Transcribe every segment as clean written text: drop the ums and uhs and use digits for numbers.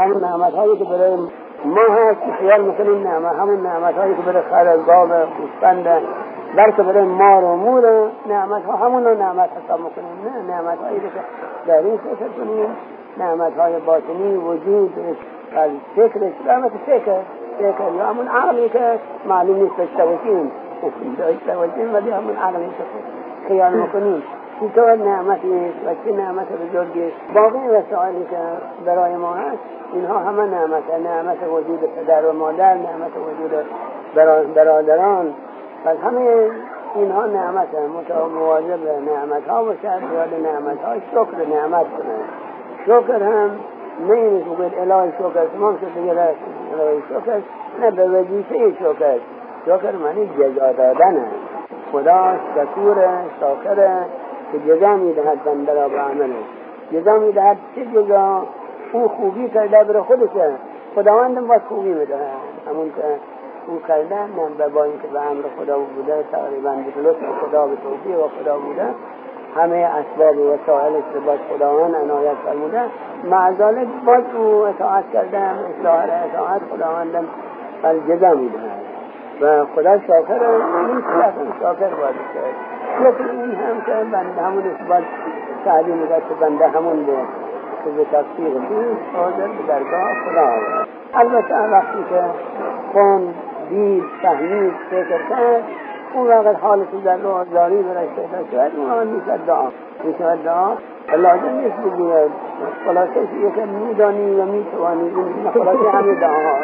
همون نعمت‌هایی که برای ما هست خیال میکنیم همون نعمت‌هایی که برای خرزگاه و گوسفند بلکه برای مار و مور نعمت‌ها همون رو نعمت حساب میکنیم. نه، نعمت‌هایی که داریم فکر کنیم، نعمت‌های باطنی وجود و فکرش نعمت فکر یا همون عقلی که معلوم نیست داشته باشیم ولی همون عقلی که خیال میکنیم این طور نعمتی است و چه نعمت بزرگی. باقی وسائلی که برای ما هست اینها همه نعمت وجود پدر و مادر، نعمت وجود برادران و همه اینها نعمت مواظب نعمت ها باشد، یاد نعمت ها شکر نعمت کنند. شکر هم نه اینه که بگوید الهی شکر تمام شد دیگه الهی شکر، نه به وظیفه شکر معنی جزا دادن. خدا شکور شاکر که جزا میدهد بنده را به عملش. جزا میدهد چه جزا؟ او خوبی کرده برای خودشه، خداوندم باید خوبی میدهد همون که او کرده، نه با این که به امر خدا بوده، تقریبا به لطف خدا، به توفیق و خدا بوده، همه اسباب و وسائلش رو باید خداوند عنایت فرموده، مع ذلک باید او اطاعت کرده، اصلاح اطاعت خداوندم جزا میدهد و خدا شاکر نیست، شاکر باید کرد. لیکن این هم که بنده همون اثبات تعلیم میدهد که بنده همون ده که به تفسیر بیش حاضر به درگاه خدا آورد. البته وقتی که خون دید فهمید فکر کرد اون وقت حالش در رو آزاری برای پیدا شد، اون وقت میشود دعا لازم نیست بگوید خلاصش یک میدانی و میتوانی، این خلاصه همه دعاها،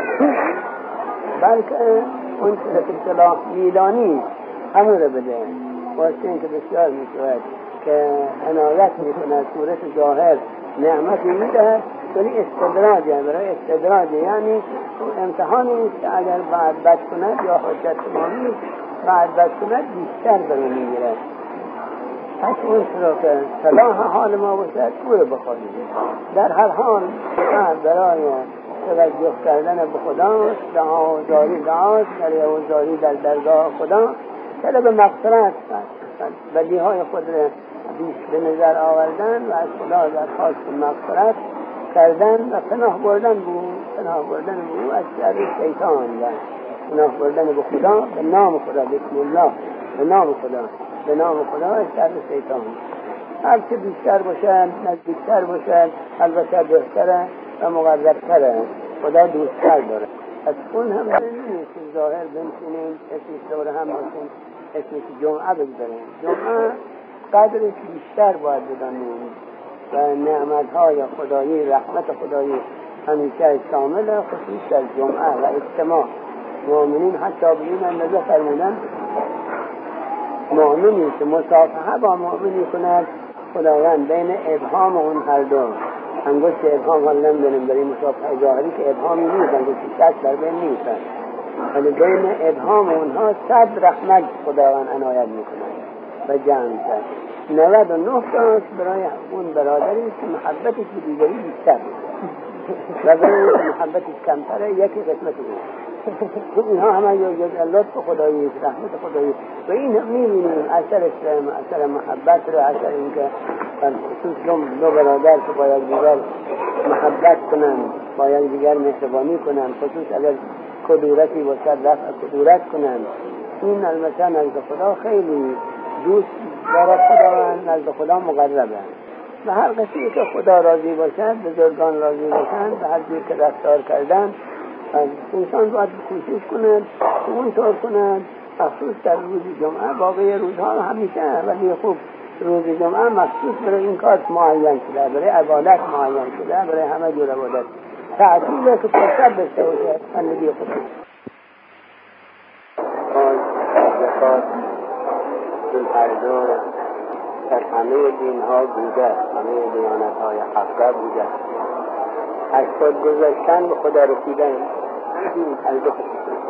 بلکه اون که اصطلاح میدانی همون رو بده. واسه این که بسیار میشود که عنایت میکنه صورت ظاهر نعمتی میده، ولی استدراجه، برای استدراجه یعنی امتحانی نیست که اگر بعد بد کند یا حجت تمامی بعد بد کند بیشتر برای میگیره. پس اون رو که صلاح حال ما باشد او رو بخواهیم. در هر حال برای توجه کردن به خداست، دعاست برای اوزاری در درگاه خدا، طلب مغفرت بدیهای خود را بیش به نظر آوردن و از خدا درخواست مغفرت کردن و پناه بردن بود از شر شیطان و پناه بردن به خدا، به نام خدا، بسم الله، به نام خدا از شر شیطان. هر چه بیشتر باشد، نزدیکتر باشد، البته بهتره و مقربتره، خدا دوستتر داره. از اون هم نیست که ظاهر بنشینیم اسمش دور هم باشیم، اسمش جمعه بگذاریم. جمعه قدرش بیشتر باید بدانیم و نعمتهای خدایی، رحمت خدایی همیشه شامل، خصوص در جمعه و اجتماع مؤمنین. حتی به این اندازه فرمودن مؤمنی که مصافحه با مؤمنی کند خداوند بین ابهام اون هر دو، انگشت ابهام حال نمیدونیم برای مصافحه ظاهری که ابهامی نیست، انگشت دست در بین نیست، ولی بین ابهام اونها 100 رحمت خداوند عنایت میکند و جمع کرد. 99 تاش برای اون برادری که محبتش به دیگری بیشتر و برای محبتش کمتره یکی قسمت بود. اینها همه لطف خدایی، رحمت خدایی و این میبینیم اثر محبت رو، اثر این که خصوص دو برادر که با یکدیگر محبت کنند، با یکدیگر مهربانی کنند، خصوص اگر کدورتی باشد رفع کدورت کنند، این البته نزد خدا خیلی دوست دارد، خداوند نزد خدا مقربه و هر کسی که خدا راضی باشد، بزرگان راضی باشند، به هر جور که رفتار کردن انسان باید کوشش کند که اونطور کند، مخصوص در روز جمعه. باقی روزها همیشه ولی خوب روز جمعه مخصوص برای این کار معین شده، برای عبادت معین شده، برای همه جور عبادت تعطیله که فرصت داشته باشه بندگی خدا. زکات این هر دو در همه دینها بوده، همه دیانتهای حقه بوده. از خود گذاشتن به خدا رسیدن از دو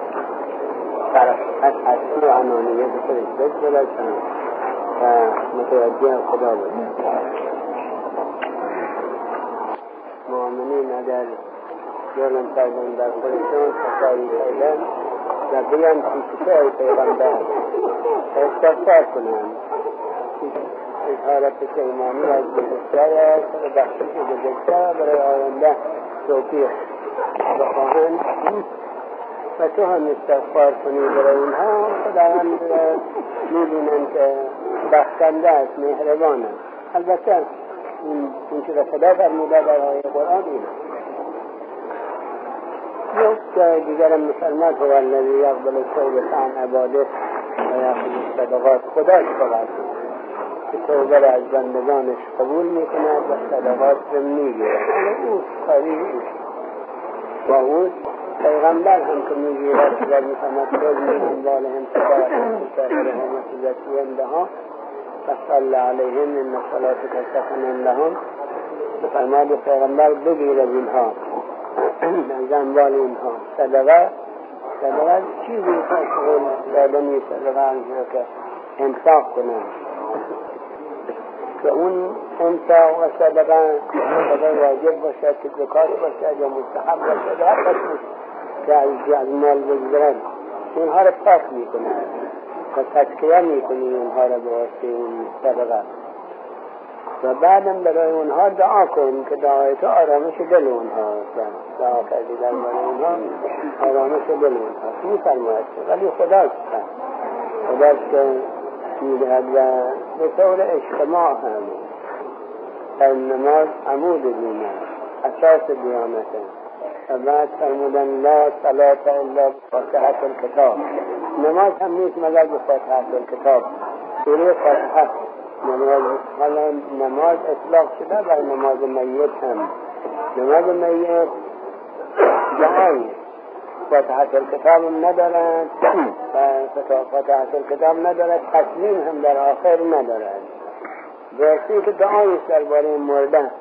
از اصل و انانیت خودش بگذاشتن و متوجه خدا بود. مؤمنین اگر جرم کردن در خودشون خطایی کردن و بیان پیشتر پیغمبر استغفار کنند، اظهار پشیمانی از بزرگتر است و بخشش بزرگتر برای آینده توفیق بخواهند و تو هم استغفار کنی برای اونها. خداوند می‌بینند که بخشنده است، مهربان است. البته این که خدا فرموده در آیه قرآن اینه. یک جای دیگر مسلمان هو الذی یقبل التوبة عن عباده و یأخذ الصدقات. خدا فقط که توبه را از بندگانش قبول میکند و صدقات را میگیرد. او کاری و او پیغمبر هم که میگیرد و میفهمد خود میانبالهم صدقاتهم و تزکیهم بها و صلی علیهم ان صلاتک سکن لهم. فرمود پیغمبر بگیرد اینها از اموال اینها صدقه چیزی که شغل دادنی صدقه همچنان که انفاق کنند که اون انفاق و صدقه واجب باشد که زکات باشد یا مستحب باشد هر قسمش که از مال بگذرد اونها را پاک میکنند و تزکیه میکنی اونها را به واسطه اون صدقه و بعدم برای اونها دعا کن که دعای تو آرامش دل اونها دعا کردی در برای اونها آرامش دل اونها میفرماید ولی خداست که میدهد و به طور اجتماع هم در نماز عمود دینه اساس دیانته و بعد فرمودن لا صلاة الا بفاتحة الکتاب. نماز هم نیست مگر بفاتحة الکتاب، سوره فاتحه نماز. حالا نماز اطلاق شده بر نماز میت هم. نماز میت دعای فاتحة الکتاب هم ندارد فاتحة الکتاب ندارد، تسلیم هم در آخر ندارد. برسی که دعای درباره مرده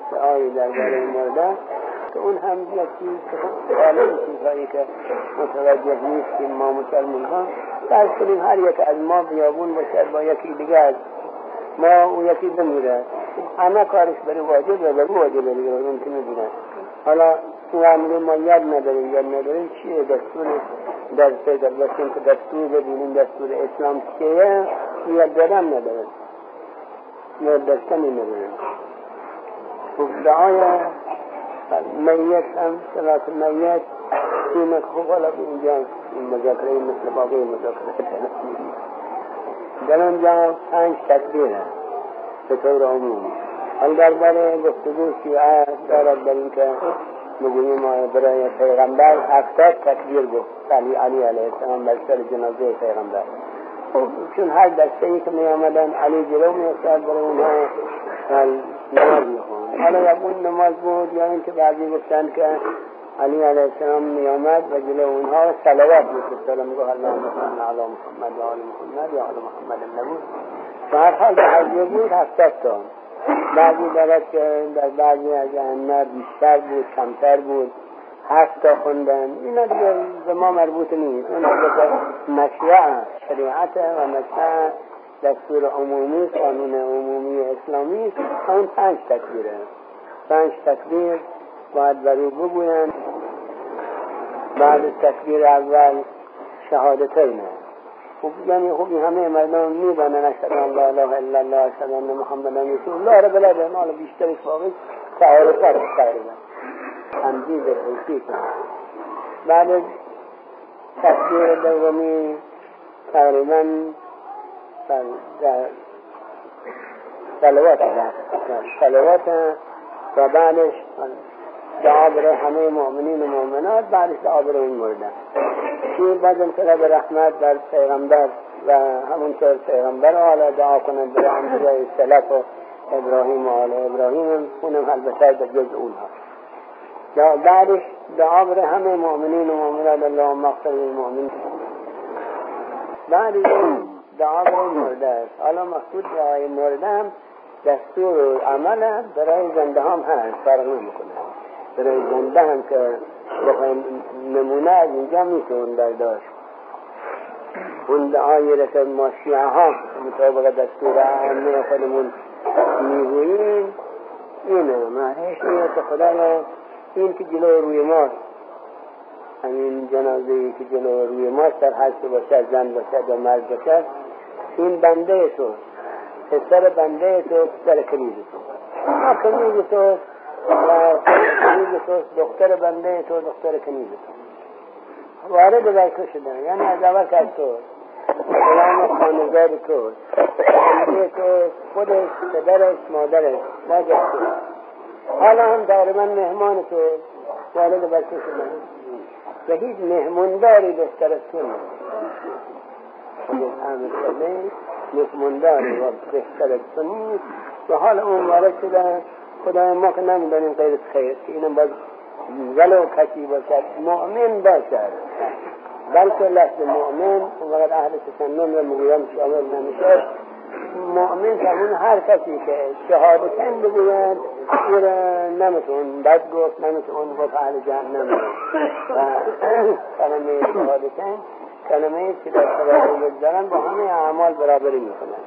که اون هم یکی سوال چیزهایی که متوجه نیستیم ما مسلمان ها. درست کنیم هر یک از ما بیابون باشد با یکی دیگر ما او یکی بمیرد، همه کارش برای واجب دیگر اون که میبیند. حالا این عملی ما یاد نداریم چیه دستور در پیدا باشیم که دستور ببینیم دستور اسلام چیه یاد دادن نداریم، یاد داشتنی نداریم. دعای میت هم صلاة میت اینه که خب حالا اینجا این مذاکره مثل باقی مذاکره در آنجا 5 تکبیر هست به طور عمومی. حال درباره گفتگو شیعه دارد در این که میگوییم برای پیغمبر 70 تکبیر گفت علی علیه السلام بر سر جنازه پیغمبر. چون هر دسته‌ای که می آمدن علی جلو می افتاد برای اونها نماز می خوند. حالا یا اون نماز بود یا این که بعضی گفتن که علی علیه السلام می آمد و جلو اونها صلوات می فرستاد می گفت اللهم صل علی محمد و آل محمد و آل محمد نبود. و هر حال به هر بود 70 تا. بعضی دارد که در بعضی از ائمه بیشتر بود کمتر بود 7 تا خوندن. اینا دیگه به ما مربوط نیست. اون که مشروع شریعت و مشروع دستور عمومی قانون عمومی اسلامی اون 5 تکبیره. 5 تکبیر باید برو بگوین. بعد تکبیر اول شهادتین. خب یعنی خب همه مردم میدونن اشهد ان لا اله الا الله اشهد ان محمدن رسول الله را بلدن. حالا بیشترش واقعی تعارف تقریبا تمجید توصیف. بعد تکبیر دومی تقریبا صلوات و بعدش دعا برای همه مؤمنین و مؤمنات، بعدش دعا برای این مردن. چی بعدم که به رحمت بر پیغمبر و همونطور پیغمبر حالا دعا کنند برای انبیاء سلف و ابراهیم و آل ابراهیم، اونم البته در جز اونها. بعدش دعا برای همه مؤمنین و مؤمنات اللهم اغفر للمؤمنین. بعدش دعا برای مرده است. حالا مقصود دعای مرده هم دستور و عمل برای زنده هم هست، فرق نمیکنه. برای زنده هم که بخوایم نمونه از اینجا میتون برداشت. اون دعایی را که ما شیعه ها مطابق دستور عامه خودمون میگوییم اینه معنیش اینه که خدایا این که جلو روی ماست، همین جنازه‌ای که جلو روی ماست در حج باشد زن باشد و مرد باشد، این بنده تو، پسر بنده تو، پسر کنیز تو. کنیز تو و کنیز تو دختر بنده تو دختر کنیز تو وارد برکه شدن. یعنی از اول که از تو سلام خانزاد تو بنده تو خودش پدرش مادرش باید تو حالا هم تقریبا مهمان تو وارد برکه شدن و هیچ مهمونداری بهتر از تو نیست. مهمونداری و بهتر از تو نیست و حالا اون وارد شدن. خدای ما که نمیدانیم غیر خیر که اینم باید ولو کسی باشد مؤمن باشد، بلکه لفظ مؤمن اون وقت اهل تسنن رو میگویم شامل نمیشه. مؤمن همون هر کسی که شهادتین بگوید او را نمیتون بد گفت، نمیتون گفت اهل جهنم و کلمه شهادتین کلمه که در خدای بگذارن با همه اعمال برابری میکنن.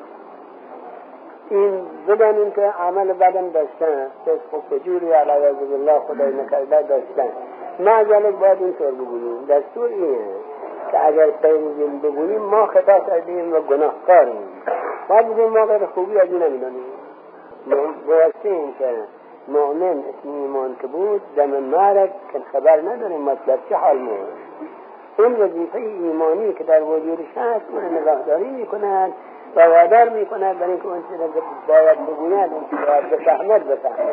این بدانیم که عمل بدن داشتن فسق و فجوری علیه بالله خدای نکرده داشتن. معذالک باید اینطور بگوییم. دستور اینه که اگر پیروزیم بگوییم ما خطا کردیم و گناهکاریم. باید بگوییم ما غیر خوبی از این نمیدانیم. بایستیم که مؤمن اسم ایمان که بود دم مرگ که خبر نداریم مطلب چه حال مون. این وظیفه ایمانی که در وجودش هست اون نگاهداری میکند و وادار میکند برای اینکه اون چیزی که باید بگوید اون چیزی باید بفهمد.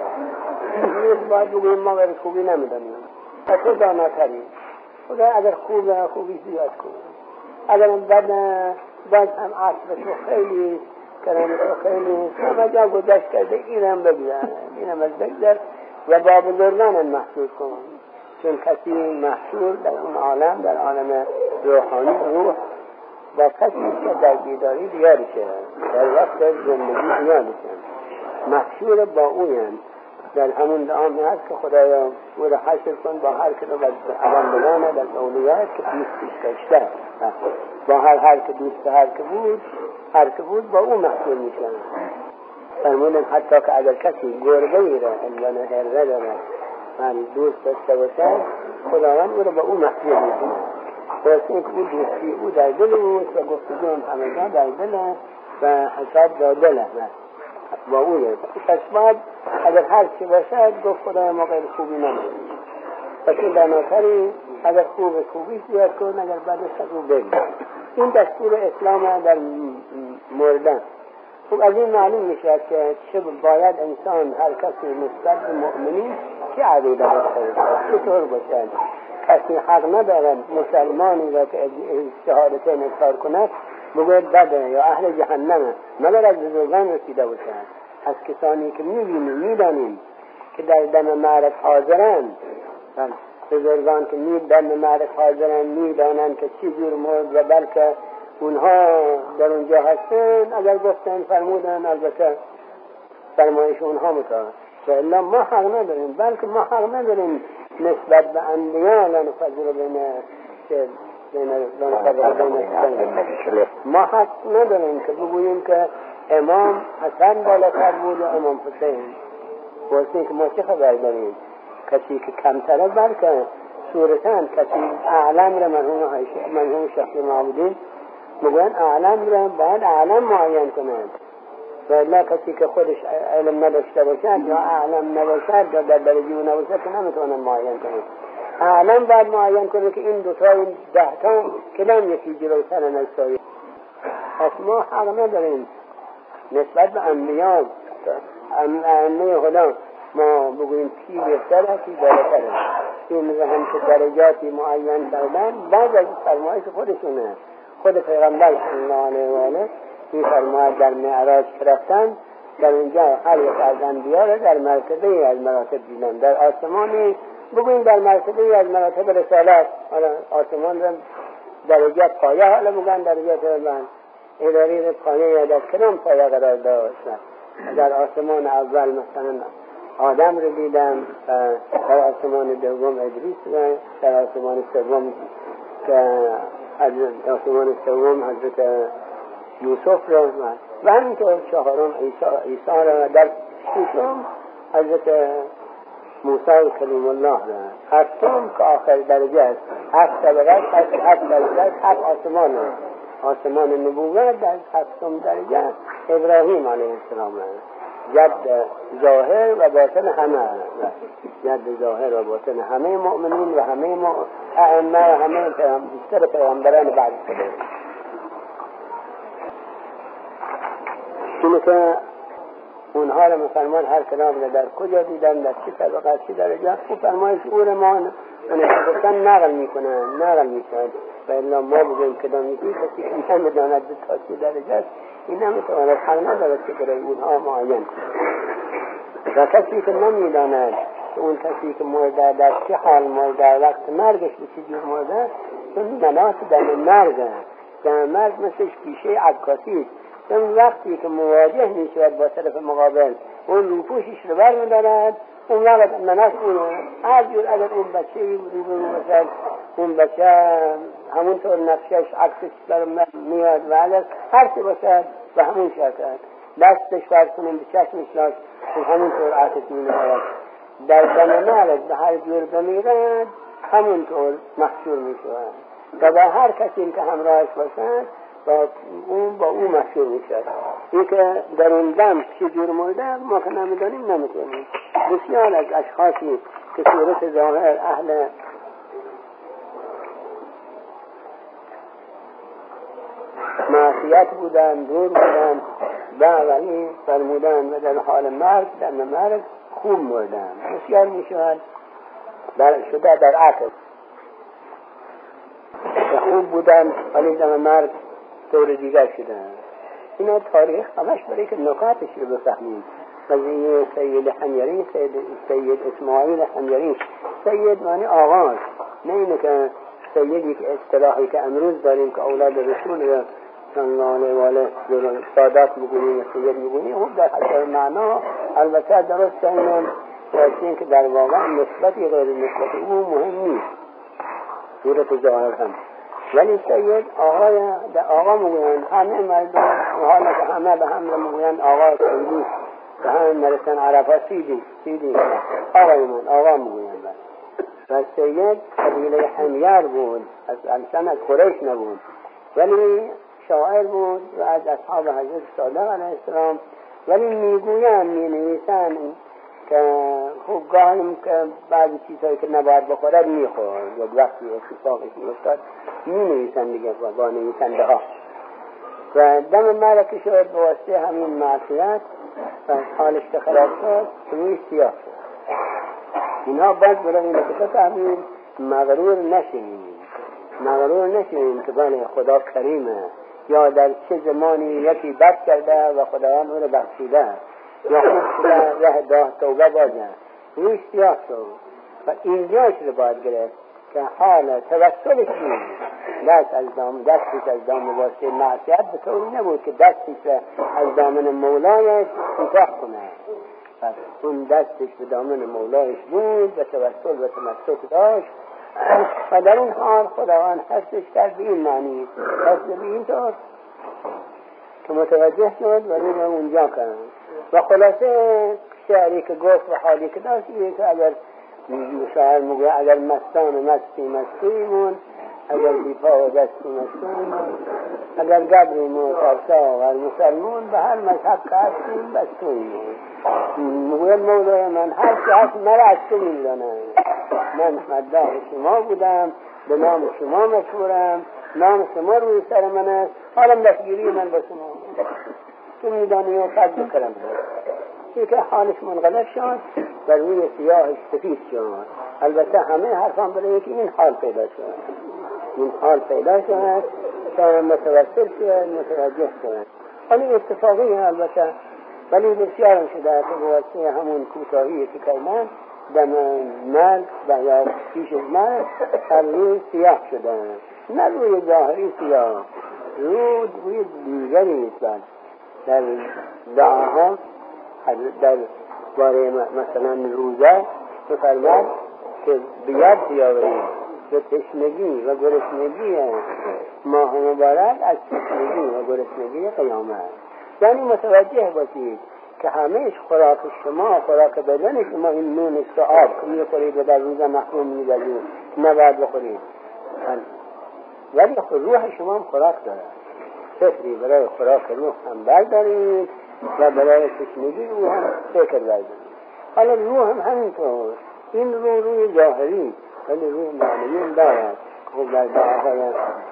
باید بگویم ما غیر خوبی نمیدانیم و تو داناتری. خدا اگر خوبی زیاد کن، اگر بد باید هم عصر تو خیلی کرم تو خیلی همه جا گذشت کرده اینم بگذر و با بزرگان محصول کن، چون کسی محصول در اون عالم در عالم روحانی روح با کسی که در بیداری دیارشه در وقت زندگی دیارشه محشور با اویم. در همون دعامی هست که خدایا او را حشر کن با هر که رو بندگانه در اولیات که دوست داشته با هر که دوست هر که بود با او محشور میشن. فرمودن حتی که اگر کسی گربه‌ای را عنوان هره داره من دوست داشته باشد خداوند او را با او محشور میکنه. واسه اینکه او دوستی او در دل اوست و گفتگو هم همه جا در دل و حساب در دل با اوه. پس باید اگر هر چی باشد گفت خدای ما غیر خوبی نمید. پس این داناتری اگر خوبی زیاد کن، اگر بدش از او بگید. این دستور اسلام در مردن. خب از این معلوم میشه که چه باید انسان هر کسی نسبت به مؤمنین چه عقیده داشته باشه، چطور باشد. کسی حق ندارد مسلمانی را که شهادتین اظهار کند بگوید بده یا اهل جهنمه مگر از بزرگان رسیده باشد. از کسانی که میدانیم که در دم معرف حاضرند، بزرگان که دم معرف حاضرند میدانند که چی جور مرد و بلکه اونها در اونجا هستن اگر گفتن فرمودن البته فرمایش اونها مطابق و الا ما حق نداریم، بلکه ما حق نداریم نسبت به انبیا لنفضل ما حق نداریم که بگوییم که امام حسن بالاتر بود و امام حسین. واسه که ما چه خبر داریم؟ کسی که کمتره بلکه صورتاً کسی اعلم را مرحوم شخص معبودین میگوین اعلم را باید اعلم معین کنند و الا کسی که خودش علم نداشته باشد یا اعلم نباشد یا در درجه نباشد که نمیتونه معین کنند. اعلم باید معین کنه که این دوتا این 10 تا کدام یکی جلوتر از سایر. پس ما حق نداریم نسبت به انبیاء ائمه خدا ما بگوییم کی بهتره کی بالاتره. این هم که درجاتی معین کردن بعد از فرمایش خودشونه. خود پیغمبر صلی الله علیه و آله این فرمایش در معراج رفتن در اونجا هر یک از انبیاء را در مرتبه از مراتب دیدن. در آسمانی بگوییم در مرتبه از مراتب رسالت آسمان را درجات پایه حالا بگن درجات من اداری را پایه در کنام پایه قرار داشت. در آسمان اول مثلا آدم رو دیدم، در آسمان دوم ادریس و در آسمان سوم حضرت یوسف رو و همینطور چهارم عیسی را در ششم حضرت موسی کلیم الله را هفتم که آخر درجه است 7 طبقه است 7 درجه است 7 آسمان نبوت در 7م درجه ابراهیم علیه السلام را جد ظاهر و باطن همه، جد ظاهر و باطن همه مؤمنین و همه ائمه و همه بیشتر پیامبران بعد شده. اینه که اونها را میفرمان هر کلام را در کجا دیدن، در چه طبقه، چه درجه، او فرمای شعور ما گفتن نقل میکنن، نقل میکنن و الا ما بگویم کدام یکی کسی که نمیداند به تا چه درجه است این نمیتواند حق ندارد که برای اونها معین و کسی که نمیداند که اون کسی که مرده در چه حال مرده، وقت مرگش به چه جور مرده، چون مناس در مرگ است. در مرگ مثل پیشه عکاسی است، چون وقتی که مواجه میشود با طرف مقابل اون روپوشش رو بر میدارد، اون وقت مناس اونه هر جور اگر اون بچه روبرو باشد اون بچه همونطور نقشش عکسش بر میاد و اگر هر چی باشد و همون شکل دستش فرسونیم به چشمش لاش همونطور عکسش میاد در دم مرگ به هر جور بمیرد همونطور محشور میشود و با هر کسی که همراهش باشد با اون محشور میشود. این که در اون دم چه جور مرده ما که نمیدانیم نمیتونیم. بسیار از اشخاصی که صورت ظاهر اهل معصیت بودن، دور بودن ولی فرمودن و در حال مرگ در مرگ خوب مردن. بسیار میشود شده در عکس خوب بودن ولی در مرگ طور دیگر شدن. اینا تاریخ همش برای که نکاتش رو بفهمیم. قضیه سید حمیری، سید اسماعیل حمیری، سید معنی آغاز، نه اینه که سیدی که اصطلاحی که امروز داریم که اولاد رسول صلی الله علیه و آله سادات میگونیم و سید میگونیم، هم در حسب معنا البته درست اینه این که در واقع نسبتی غیر نسبتی او مهم نیست صورت ظاهر هم، ولی سید آقا میگوین همه مردم حالا که همه به هم میگوین آقا سیدی به همه مرسن عرب ها سیدی آقا میگوین و سید قبیله حمیر بود، از قریش نبود ولی شاعر بود و از اصحاب حضرت صادق علیه السلام، ولی میگوین مینویسن که خوب گاهیم که بعضی چیزهایی که نباید بخورد میخورد یا وقتی اتفاقی افتاد مینویسن دیگه با نویسنده ها و دم مرک شد به واسطه همین معصیت و حالش که خراب شد روی سیاه شد. اینها باید برای این که بفهمیم مغرور نشیم که بله خدا کریمه یا در چه زمانی یکی بد کرده و خداوند اون رو بخشیده یا خوب شده راه توبه بازه روی سیاه شد و اینجاش رو باید گرفت که حال توسلش دستش از دامن واسه معصیت به طوری نبود که دستش از دامن مولایش کوتاه کنه، پس اون دستش به دامن مولایش بود و توسل و تمسک داشت و در اون حال خداوند حفظش کرد به این معنی، حفظ به این طور که متوجه شد و روی اونجا کرد و خلاصه شعری که گفت و حالی که داشت اینه که اگر شاعر میگه اگر مستان مستی اگر بیپا و دستی مستی اگر گبریم و ترسا و مسلمون به هر مذهب که هستیم بستیم میگه مولای من هر چی هست مرا از تو میدانم، من مداح شما بودم، به نام شما مشهورم، نام شما روی سر من است، حالم دستگیری من با شما تو میدانی و فضل کرم این که حالش منقلب شد و روی سیاهش سفید شد. البته همه حرفان برای که این حال پیدا شد تا متوسل شد متوجه شد. حالی اتفاقی البته ولی بسیارم شده که بواسطه همون کوتاهی که کردن دم مرگ و یا پیش از مرگ هر روی سیاه شده، نه روی ظاهری سیاه، روی دیگری نیست. در دعاها در باره مثلا روزه بفرماد که بیاد بیاورید به تشنگی و گرسنگی ماه مبارک از تشنگی و گرسنگی قیامت، یعنی متوجه باشید که همهش خوراک شما، خوراک بدن شما این نون است و آب که میخورید و در روزه محروم می‌گردید نباید بخورید، ولی روح شما هم خوراک دارد، فطری برای خوراک روح هم بردارید و برای تشنگی او هم فکر ورزید. حالا روح هم همینطور، این روی ظاهری ولی روی معنوی دارد. خب در دعاهای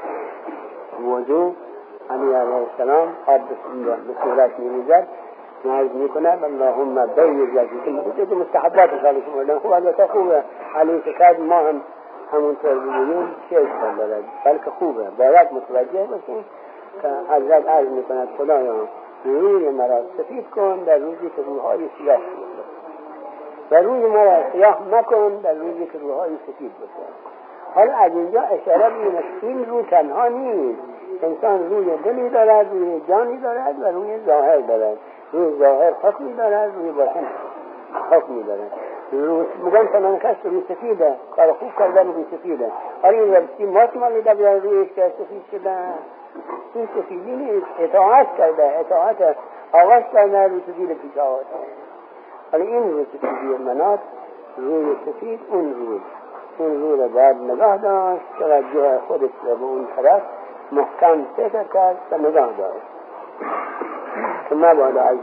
وضو علی علیه السلام آب به صورت می‌ریزد، نعرض می‌کند اللهم بید وجهک، که مستحبات خالص مردن. خب البته خوبه علی فکر ما هم همونطور بگوییم چه اشکال دارد، بلکه خوبه، باید متوجه باشیم که حضرت عرض می‌کند خدایا روی مرا سفید کن در روزی که روح‌های سیاه بود و روی مرا سیاه مکن در روزی که روح‌های سفید باشه. حالا از اینجا اشاره به این رو تنها نیست، انسان روی دلی دارد، روی جانی دارد و روی ظاهر دارد. روی ظاهر حکمی دارد، روی باطن حکمی دارد. میگن فلان کس روی سفیده، کار خوب کردن روی سفیده. حالا این ربطی مات مالیده بیان روی که سفید شده، این سفیدی نیست، اطاعت کرده، اطاعت آواز کرده روی سفید پیش آواز. حالا این روی سفیدی منات، روی سفید اون روی رو باید نگاه داشت، توجه خودش رو به اون طرف محکم فکر کرد و نگاه داشت که مبادا از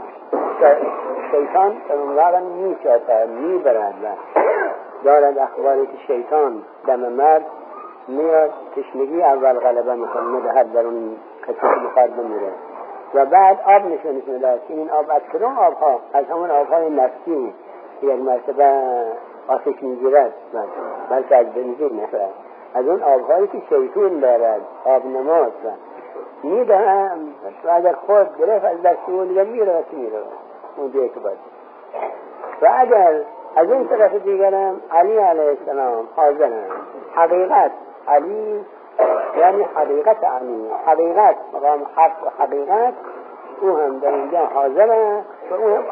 شیطان تنوارا میشاید میبرد و دارد اخباری که شیطان دم مرد میاد تشنگی اول غلبه میکنه، ندهد در اون کسی که بخواد بمیره و بعد آب نشونش میدهد که این آب از کدوم آبها؟ از همون آبهای نفسی یک مرتبه آتش میگیرد، بلکه از بنزین نفرد، از اون آبهایی که شیطون دارد، آب نماز میدهم و اگر خود گرفت از دست اون دیگه میره اون دیگه که باید. و اگر از این طرف دیگرم علی علیه السلام حاضرم، حقیقت علی یعنی حقیقت علی، حقیقت مقام حق و حقیقت، او هم در اینجا حاضره و او هم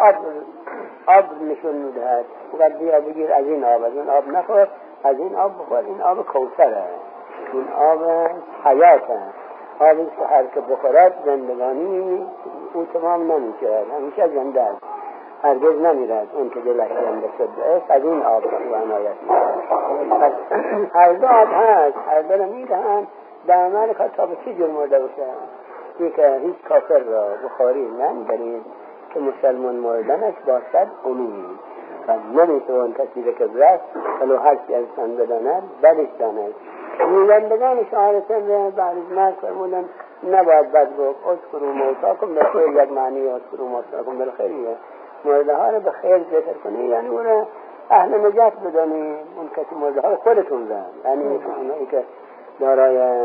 آب نشون میدهد و بیا بگیر از این آب، از این آب نخور، از این آب بخور، این آب کوثره، این آب حیاته، آبی که هر که بخورد زندگانی او تمام نمیشه، همیشه زنده است، هرگز نمیرد. اون که دلش زنده شده است از این آب او عنایت می‌کند. هر دو آب هست، هر دو رو میدهند در عمل که تا به چی جور مرده باشه، این که هیچ کافر را بخاری نمیبرید که مسلمان مردنش باشد عمومی و نمیتوان کسی که برست ولو هرچی انسان بداند بدش داند. میوندگان شهرتن بعد از مرد فرمودن نباید بد گفت، اذکروا موتاکم بخیر، یک معنی اذکروا موتاکم بالخیریه، مرده ها رو به خیر ذکر کنی، یعنی اون رو اهل نجات بدانی، اون کسی مرده ها خودتون زن، یعنی اونایی که دارای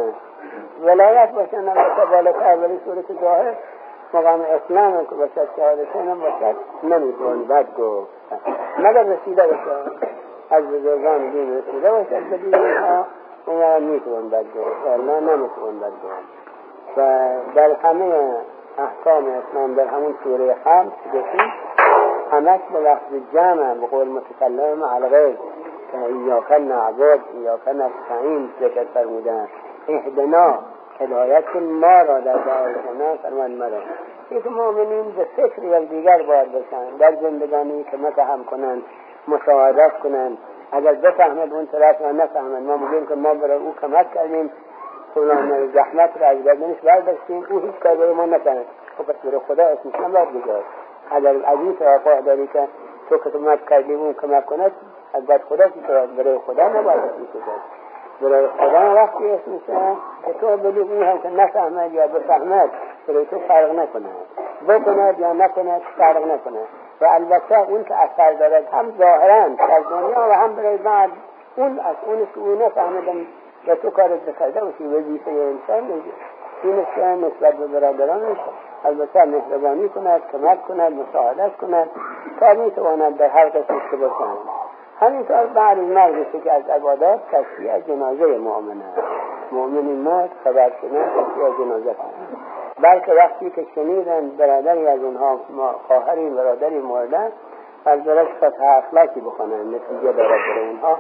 ولایت باشن، البته بالاتر ولی صورت ظاهر مقام اسلام که باشد، شهادتین هم باشد، نمیتون بد گفت مگر رسیده باشد، از بزرگان دین رسیده باشد به دین ها، اون میتون بد گفت، الله نمیتون بد گفت. و در همه احکام اسلام در همون سوره خمس گفتیم همش به لفظ جمع به قول متکلم علی غیر که ایاک نعبد ایاک نستعین ذکر فرمودن، اهدنا هدایت کن ما را در دعای شما فرمان مرا. یک مؤمنین به فکر یک دیگر باید باشن، در زندگانی که متهم کنن، مساعدت کنن، اگر بفهمد اون طرف و نفهمد ما میگیم که ما برای او کمک کردیم، فلان زحمت را از بدنش برداشتیم، او هیچ کار برای ما نکنه، خب پس برای خدا اسمش نباید بگذار. اگر از این توقع داری که تو که کمک کردی اون کمک کند، از بعد خدا که برای خدا نباید اسمش بگذار. برای خدا وقتی اسمشه که تو بگی اون هم که نفهمد یا بفهمد برای تو فرق نکنه، بکند یا نکند فرق نکنه. و البته اون که اثر دارد هم ظاهراً در دنیا و هم برای بعد، اون از اون که اون نفهمدن و تو کارت بکرده باشی وظیفه انسان این است که نسبت به برادرانش البته مهربانی کند، کمک کند، مساعدت کند تا میتواند در هر قسمت که باشند. همینطور بعد از مرگش که از عبادات تشییع جنازه مؤمنه، مؤمنی مرد خبر کنه تشییع جنازه کنه، بلکه وقتی که شنیدن برادری از اونها خواهری برادری مرده از درش فتح اخلاقی بخونن، نتیجه دارد برای اونها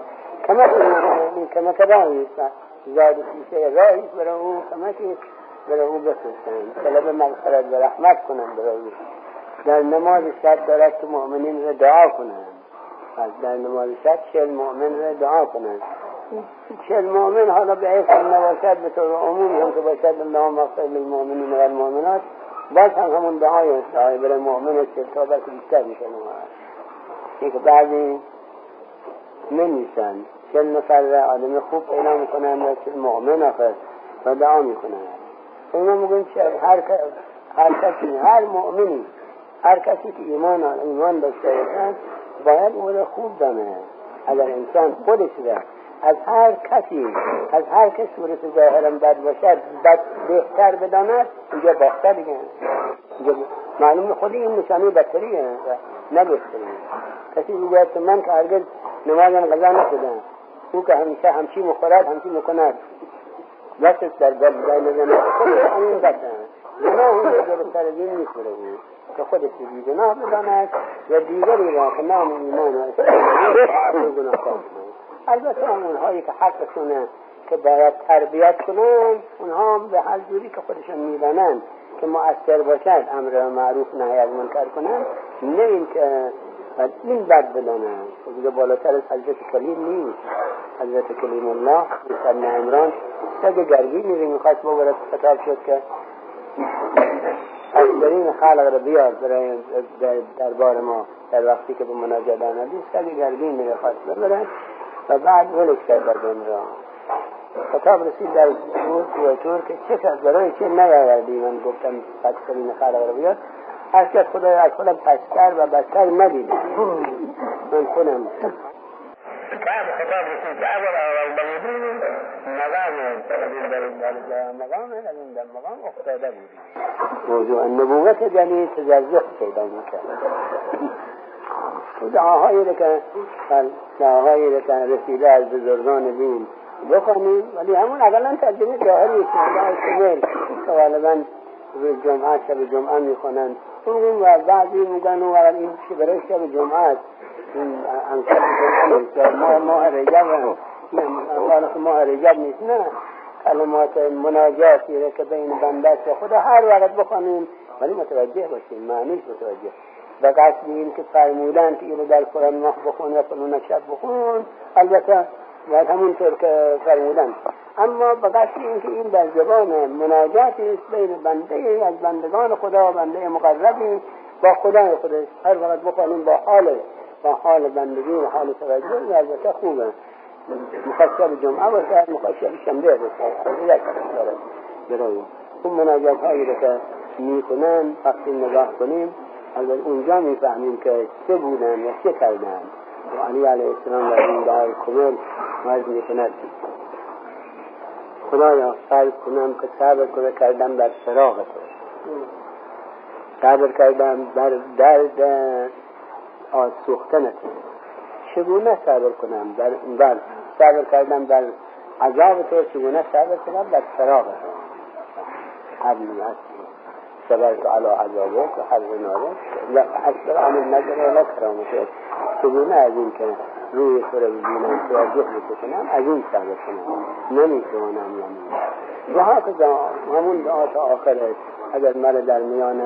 کمک راهی است، زاد شیشه راهی است برای اون، کمکی برای اون بفرستن، طلب مغفرت و رحمت کنن برای اون. در نماز شب دارد که مؤمنین را دعا کنن، در نماز شب 40 مؤمن را دعا کنن. 40 مؤمن حالا به اسم نباشد، به طور عمومی هم که باشد اللهم اغفر للمؤمنین و المؤمنات باز هم همون دعای برای مؤمن تا بلکه بیشتر میشه که بعضی نمیشن 40 نفر آدم خوب پیدا میکنن و 40 مؤمن آخر و دعا میکنن. اینا میگن که هر کسی، هر مؤمنی، هر کسی که ایمان داشته باشد باید اون خوب دانه. اگر انسان خودش را از هر کس صورت ظاهرا بد باشد بد بهتر بداند، اینجا باخته دیگه. معلوم خود این نشانه بدتریه و نه بهتریه. کسی میگوید که من که هرگز نمازم قضا نشدم، او که همیشه همچی مخورد همچی میکند دستش در گل نزنه خودش همین قطعه گناه اون دیگر سر دین میخوره که خودش بی گناه بداند و دیگری را که نام ایمان و اسلام گناه کنه. البته اونهایی که حقشونه که باید تربیت کنن، اونها به هر جوری که خودشون میدانند که مؤثر باشد امر معروف نهی از منکر کنن، نه این که این بد بدانند. دیگه بالاتر از حضرت کلیم نیست. حضرت کلیم الله ابن عمران سگ گرگینی رو میخواست ببرد، خطاب شد که اکثرین خلق را بیار برای دربار ما در وقتی که به مناجات آمدی، سگ گرگینی رو خواست ببرد و بعد ولش کرد در بین را. خطاب رسید در طور که چه کرد برای چه نیاوردی؟ من گفتم اکثرین خلق را بیار. هر کس خدای از خودم پستر و بدتر ندید. من خودم بعد خطاب رسید که اول بودیم مقام افتاده بودیم. موضوع النبوت یعنی تزلزل پیدا میکرد. دعاهایی که رسیده از بزرگان دین بخونیم، ولی همون اولا ترجمه جاهلی شمال که غالبا جمعه شب جمعه میخونن و بعضی میگن و این که برای شب جمعه انصاف جمعه ماه رجب خالق ماه رجب نیست، نه کلمات مناجاتی را که بین بنده و خدا هر وقت بخونیم ولی متوجه باشیم، معنیش متوجه. به قصد این که فرمودن که اینو در قرآن ماه بخون و فلان شب بخون، البته باید همونطور که فرمودن، اما به قصد این که این در زبان مناجاتی است بین بنده از بندگان خدا و بنده مقربی با خدای خودش، هر وقت بخونیم با حال بندگی و حال توجه، البته خوبه. مخصوص جمعه باشه، مخصوص شنبه باشه، برای اون مناجات هایی رو که میکنن وقتی نگاه کنیم اگر اونجا میفهمیم که چه بودن و چه کردن. و علی علیه السلام در این دعای کمل مرز میکند خدایا فرض کنم که صبر کردم بر فراغ تو، صبر کردم بر درد آسوختن تو، چگونه صبر کنم بر صبر کردم بر عذاب تو، چگونه صبر کنم بر فراغ تو. حبلی هستی صبرت علی عذابک و حرب نارک لا اصبر عن النظر ولا کرامتک، چگونه از این که روی تو رو ببینم توجه بکنم از این صبر کنم، نمیتوانم یعنی و هکذا همون دعا تا آخرش. اگر مرا در میان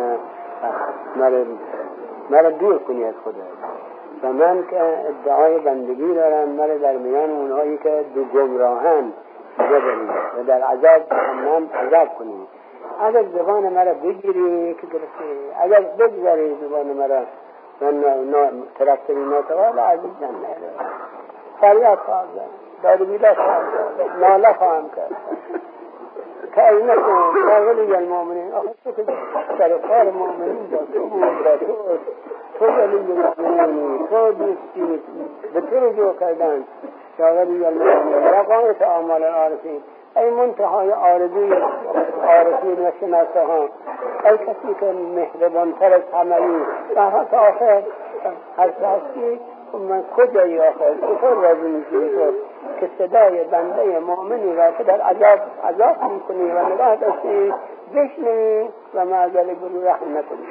مرا دور کنی از خدا و من که ادعای بندگی دارم، مرا در میان اونهایی که دو گمراهن ببری و در عذاب جهنم عذاب کنی. اگر زبان مرا بگیری که درسته، اگر بگذاری زبان مرا من ترکتری ناتوال عزیزم نهره فریاد خواهم زد، داد و بیداد خواهم زد، ناله خواهم کرد که این نکن یا ولی المؤمنین. آخه تو که سرکار مؤمنین دا تو بود دا تو ولی المؤمنینی، تو دوستی به تو رجوع کردن یا ولی المؤمنین یا قامت اعمال عارفین، ای منتهای آرزوی عارفین و شناسه ها، ای کسی که مهربانتر از همه‌ای و تا آخر هر هستی من کجایی آخر چطور راضی میشی تو که صدای بنده مؤمنی را که در عذاب میکنی و نگاه داشتی بشنوی و معذل گروه رحم نکنی.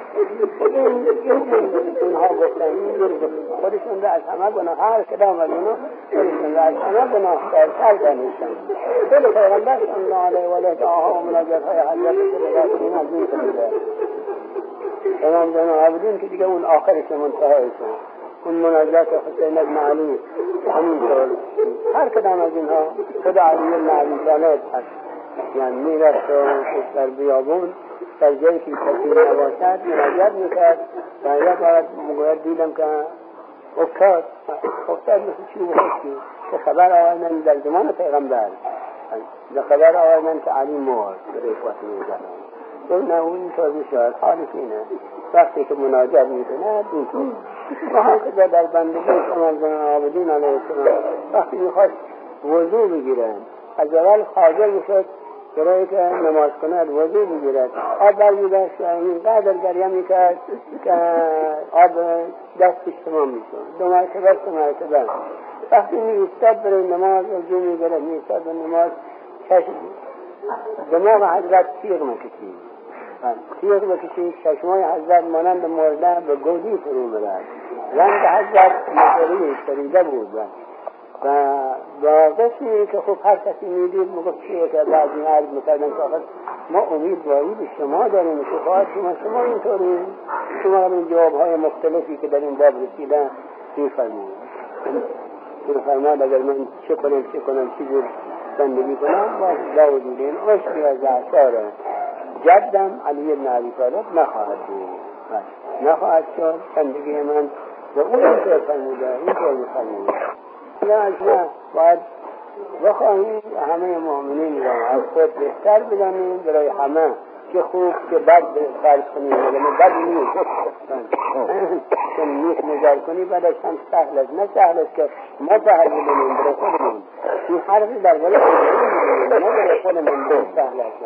اینها گفتن این خودشون را از همه گناه، هر کدام از اینا خودشون را از همه گناه تر دانستن. خود پیغمبر صلی الله علیه و آله دعاها و مناجات های حضرت صلی کنیم از این کنیده امام زین العابدین که دیگه اون آخرش منتهایشون، اون مناجات حسین ابن علی همینطور هر کدام از اینها خود علی بن ابی طالب هست، یعنی میرفت و در بیابون در جایی که کسی نباشد مناجات میکرد و یک وقت میگوید دیدم که افتاد مثل چوب خشکی که خبر آوردن در زمان پیغمبر، در خبر آوردن که علی مرد به فاطمه زهرا. نه اون توضیح شد حالش اینه وقتی که مناجات میکند اینطور و همچنین در بندگی شما زن عابدین علیه السلام وقتی میخواست وضو بگیرن از اول حاضر میشد برای که نماز کند وضو بگیرد آب برمیداشت و اینقدر گریه میکرد که آب دستش تمام میشد 2 مرتبه 3 مرتبه. وقتی میایستاد برای نماز وضو میگرد میایستاد به نماز دماغ حضرت تیغ میکشید تیغ بکشید چشمای حضرت مانند مرده به گودی فرو برد. رنگ حضرت مطری شریده بود و با قسمی که خب هر کسی میدید مگفت چیه که بعضی عرض میکردن که آخر ما امیدواری به شما داریم شفاعت شما اینطوری شما این جوابهای مختلفی که در این باب رسیدن میفرماد اگر من چه کنم چی جور زندگی کنم با وجود این عشقی از اعثار جدم علی بن ابی طالب نخواهد بود نخواهد شد زندگی من و اون اینطور فرموده اینطور میفرموده. نه باید بخواهیم همه مؤمنین را از خود بهتر بدانیم برای همه که خوب که بد فرض کنیم ولی بد نیست که نیست نظر کنی بعدش هم سهل است نه سهل است که ما سهل بدانیم برای خودمون این حرفی در ولی نه برای خودمون سهل است.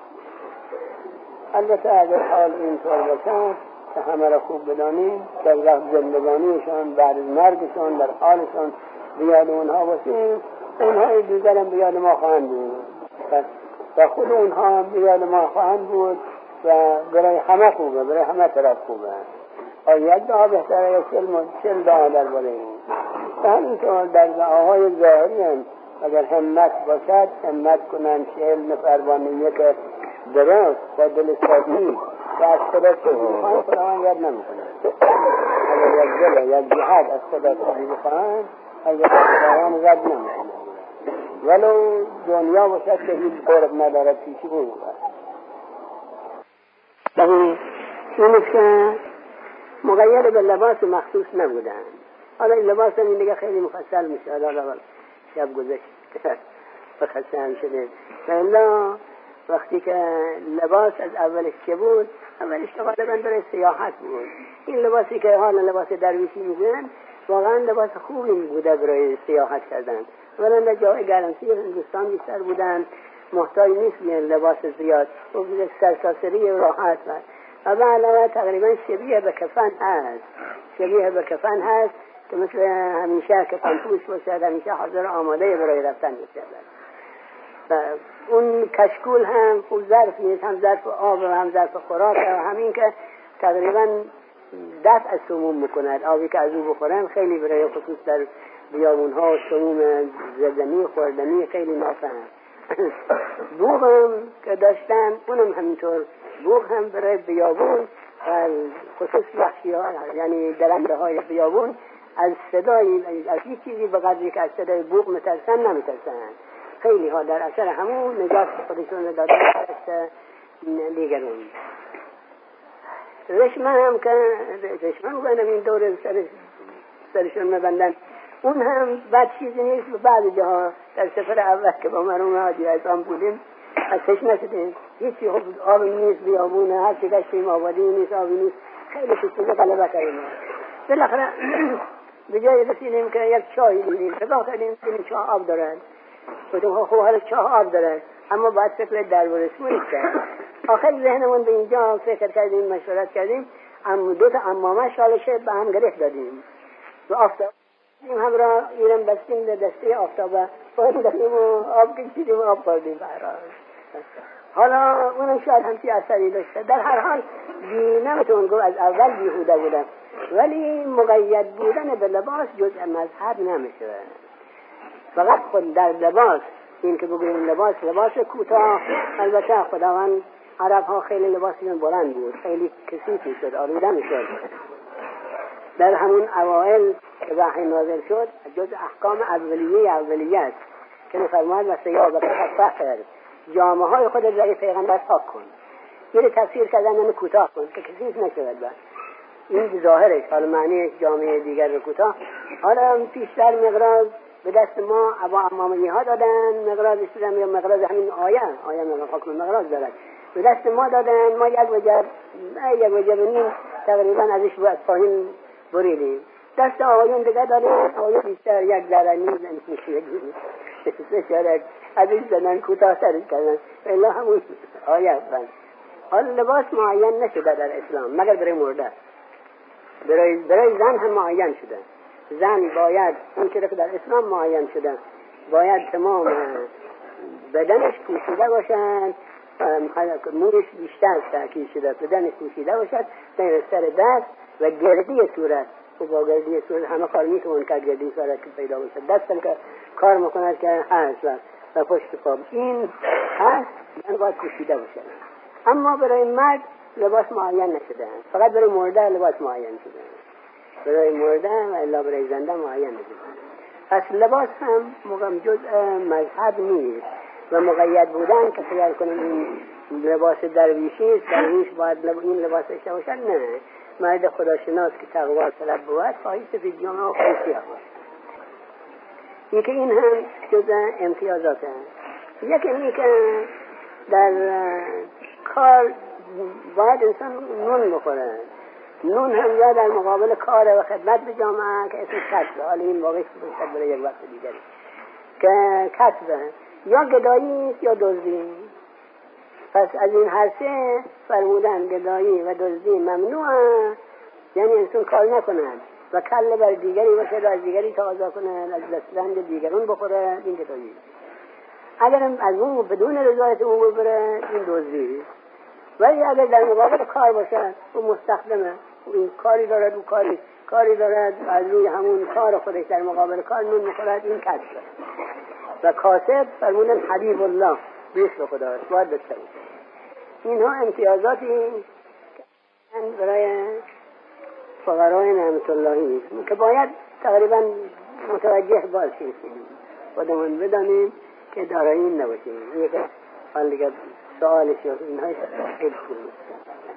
البته اگر حال اینطور باشد که همه را خوب بدانیم در وقت زندگانیشان بعد از مرگشان در حالشان بیاد اونها باشیم اونهای دیگر هم بیاد ما خواهند بود و خود اونها هم بیاد ما خواهند بود و برای همه خوبه برای همه طرف خوبه. یک دعا بهتره یا 40 دعا در باره این و همینطور در دعاهای ظاهری هم اگر همت باشد همت کنند 40 نفر با نیت درست و دل صافی و از خدا چیزی بخواهند خداوند یاد نمیکنه. اگر یک جهاد از خدا چیزی بخواهند اگر خداوند رد نمیکنه ولو دنیا باشد که هیچ قرب ندارد پیشی اون اینست که مغیر به لباس مخصوص نبودن. حالا این لباس هم این دیگه خیلی مفصل میشه حالا شب گذشت بخسته هم شده فعلا وقتی که لباس از اولش که بود اولش غالبا برای سیاحت بود. این لباسی که حالا لباس درویشی میگن واقعا لباس خوبی بوده برای سیاحت کردن ولی در جای گرمسیر هندوستان بیشتر بودن محتاج نیست بیان لباس زیاد و سرساسری راحت و به علاوه تقریبا شبیه به کفن هست که مثل همیشه کفن پوش باشد همیشه حاضر آماده برای رفتن باشد. و اون کشکول هم خوب ظرف نیست هم ظرف آب و هم ظرف خوراک و همین که تقریبا دفع از سموم میکند. آبی که از او بخورن خیلی برای خصوص در بیابونها و سموم زدنی خوردنی خیلی نافع. بوغ هم که داشتن اونم همینطور بوغ هم برای بیابون و خصوص وحشی ها یعنی درنده های بیابون از صدای از هیچ چیزی به قدری که از صدای بوغ میترسن نمیترسن. خیلی ها در اثر همون نجات خودشون رو دادن دیگرون. رشمه هم که رشمه رو بینم این دور سرشون میبندن اون هم بد چیزی نیست. به بعض جاها در سفر اول که با مرحوم حاجی عصام بودیم از تشنه شدیم هیچی خوب آب نیست بیابونه هر چی گشتیم آبادی نیست آبی نیست خیلی کشتونه غلبه کردیم. بالاخره به جای رسیدیم که یک چاهی دیدیم نگاه کردیم که چاه آب دارد گفتم خب حالا چاه آب دارد اما باید فکر دربارشون کرد. آخر ذهنمون به اینجا فکر کردیم مشورت کردیم دو تا عمامه شالشه به هم گرفت دادیم و آفتاب هم را ایران بستیم در دسته آفتابه باید داریم و آب کشیدیم و آب پردیم برای حالا اونم شاید همچی اثری داشته. در هر حال نمیتون گفت از اول بیهوده بودن ولی مقید بودن به لباس جزء مذهب نمیشه. فقط خود در لباس این که بگویم لباس کوتاه البته خداوند عرب ها خیلی لباسشون بلند بود خیلی کثیفی شد آلوده میشد. در همون اوائل که وحی نازل شد جز احکام اولیه است که نفرماید و سیابه فخر جامعه های خود جای پیغمبر پاک کن یه تفسیر کردن کوتاه کن که کسی نشود بعد این ظاهرش، حالا معنی جامعه دیگر رو کوتاه. حالا پیشتر مقراض به دست ما ابا امامی ها دادن، مقراض استودم یا مقراض همین آیه حکم مقراض دارد به دست ما دادن، ما یک وجب نیم تقریبا ازش از پایین بریدیم، دست آقایون دیگه داده، آقایون بیشتر یک ذره نیم ازش دادن، کوتاه ترش کردن الا همون آیه هستن. حالا لباس معین نشده در اسلام مگر برای مرده، برای زن هم معین شده. زن باید اون چیزی که در اسلام معین شده باید تمام بدنش پوشیده باشد، مویش بیشتر تأکید شده، بدنش پوشیده باشد غیر سر دست و گردی صورت. و با گردی صورت همه کار میتونن که گردی صورت که پیدا باشد، دستم که کار میکند که هست و پشت پا این هست یعنی باید پوشیده باشد. اما برای مرد لباس معین نشده، فقط برای مرده لباس معین شده، برای مرده و الا برای زنده معین نشده. پس لباس هم جزء مذهب نیست و مقید بودن که خیال کنیم این لباس درویشی است، درویش باید این لباس داشته باشد. نه، مرد خداشناس که تقوا طلب بود خواهی سفید جامعه و خواهی سیاه بود. یکی این هم جزء امتیازات هست. یکی اینی که در کار باید انسان نون بخوره، نون هم یا در مقابل کار و خدمت به جامعه که اسم کسبه، حالا این واقعی شد برای یک وقت دیگری که کسبه یا گدایی یا دزدی. پس از این هر سه فرمودن گدایی و دزدی ممنوعه، یعنی انسان کار نکنند و کله بر دیگری باشه و از دیگری تقاضا کنند، از دستبند دیگرون بخوره، این گدایی. اگر از اون بدون رضایت اون ببره این دزدی. ولی اگر در مقابل کار باشه و مستخدمه این کاری دارد و کاری دارد و از روی همون کار خودش در مقابل کار نون میخورد، این کسبه. و کاسب فرمودن حبیب الله بیش به خدا باید داشته باشه. اینها امتیازاتی برای فقرای نعمت اللهی که باید تقریبا متوجه باشیم، خودمون بدانیم که دارایی نباشیم. یک حال دیگه سوالش یا اینهای خیلی خوبه.